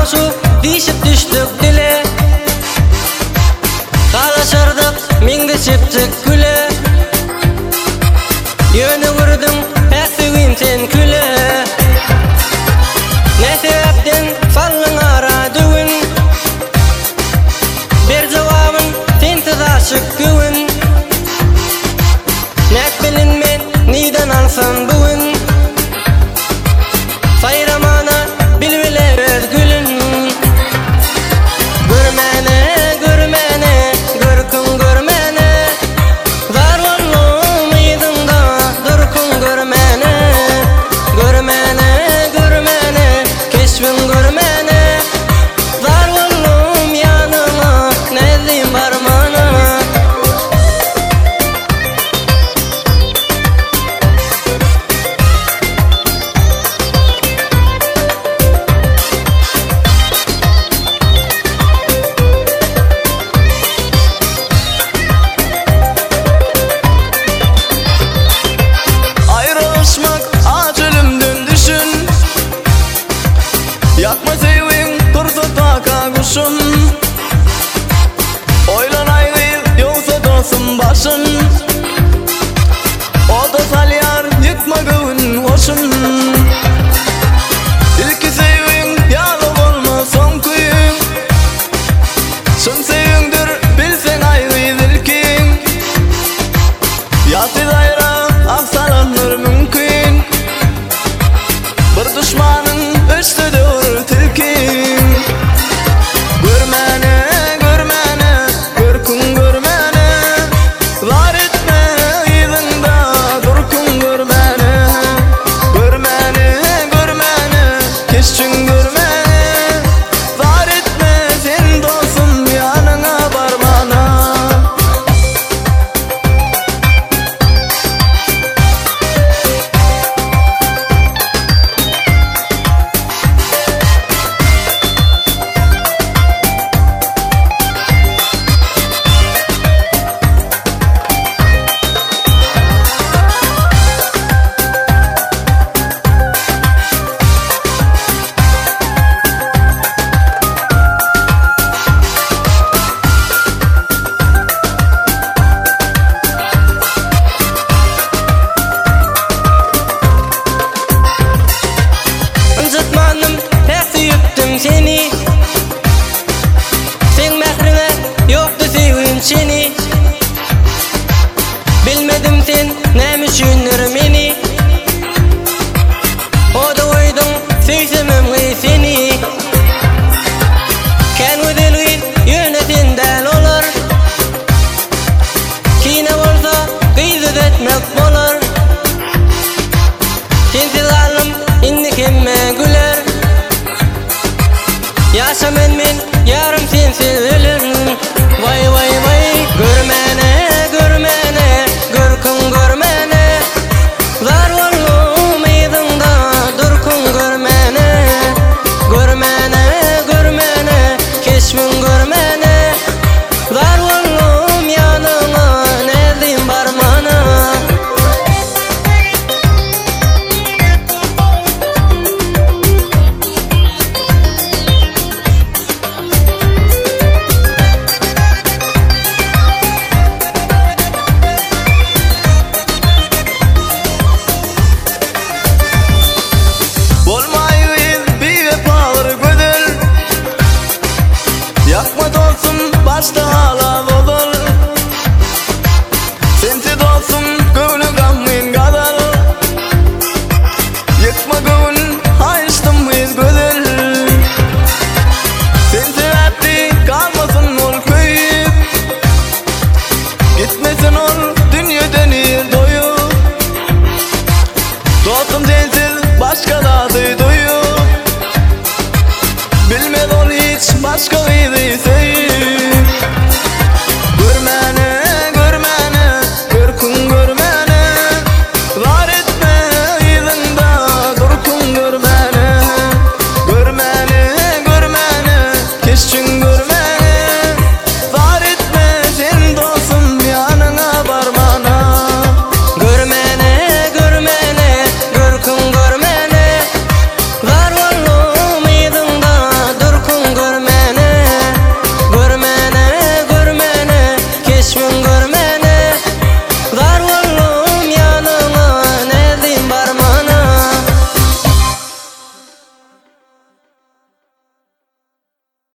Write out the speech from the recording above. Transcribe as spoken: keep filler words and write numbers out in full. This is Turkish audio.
şu dişip düştük dile. Kalaşırdık mingde çiptik güle. Yönü vurdum hesivim sen küle. Ne sebepten fallın ara düğün. Bir cevabın tintiz aşık güvün. Net bilinmen niden alsam bugün. Sayramana bilmile özgülün. Görmene, görmene, görkün görmene. Zar ollum ydında durkun görmene. Görmene, görmene, keşfin görmene. Zar ollum yanıma, nezim barmana. Yakma sevin dursa taka kuşun. Oylanaydı yoksa dostum başın. O da salyar yıkma göğün hoşun. İlki sevin yalım olma son kuyun. Şun sevindir bilsen ayrı ilkin. Yatı dayra aksalanır mümkün. Bir düşmanın üstüdür tilkin. Görmene, görmene, görkün görmene. Var etme yılında durkun görmene. Görmene, görmene, keşçün görmene. Var etme sen dostum yanına barmana. Seni sen mehrine yoktu sevim seni. Bilmedim sen ne düşünür meni. O da oydum sevsemem gıy seni. Ken ödelgin yönetinden olur. Kine olsa gıyzet etmek olur. Sensiz alım inni kemme güler. Yaşa men men yarım sensiz ölürüm. Vay vay vay. Görmene, görmene, görkün görmene. Zar ollum ydında durkun görmene. Görmene, görmene, keşfin görmene. Zar ollum yanıma, nezim barmana. Yakma dostum başta hala olur. Sensiz dostum gönlü gamın kadar. Yıkma gönlün hayıştım biz güzel. Sensiz etti kalmasın ol köyüp. Gitmesin ol dünya denir doyup. Dostum sensiz başka dadı doyup. Bilmez ol hiç başka biri sevip.